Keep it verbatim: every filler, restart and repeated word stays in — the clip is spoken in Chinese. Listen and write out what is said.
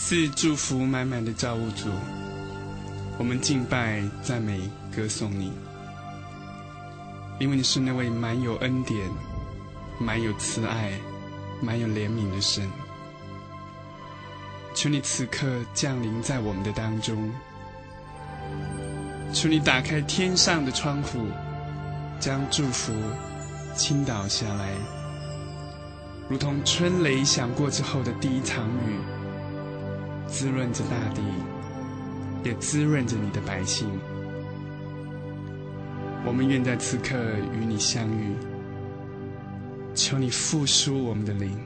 赐祝福满满的造物主，我们敬拜、赞美、歌颂你，因为你是那位满有恩典、满有慈爱、满有怜悯的神。求你此刻降临在我们的当中，求你打开天上的窗户，将祝福倾倒下来，如同春雷响过之后的第一场雨，滋润着大地，也滋润着你的百姓。我们愿在此刻与你相遇，求你复苏我们的灵。